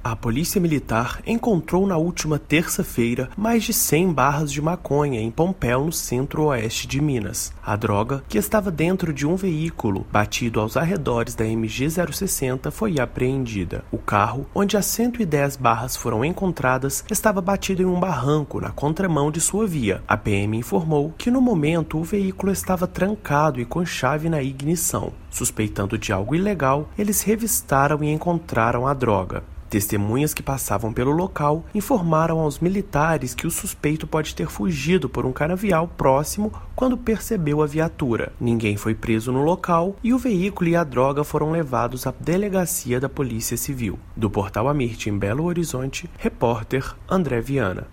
A Polícia Militar encontrou na última terça-feira mais de 100 barras de maconha em Pompéu, no centro-oeste de Minas. A droga, que estava dentro de um veículo batido aos arredores da MG 060, foi apreendida. O carro, onde as 110 barras foram encontradas, estava batido em um barranco na contramão de sua via. A PM informou que no momento o veículo estava trancado e com chave na ignição. Suspeitando de algo ilegal, eles revistaram e encontraram a droga. Testemunhas que passavam pelo local informaram aos militares que o suspeito pode ter fugido por um canavial próximo quando percebeu a viatura. Ninguém foi preso no local e o veículo e a droga foram levados à delegacia da Polícia Civil. Do Portal Amirte, em Belo Horizonte, repórter André Viana.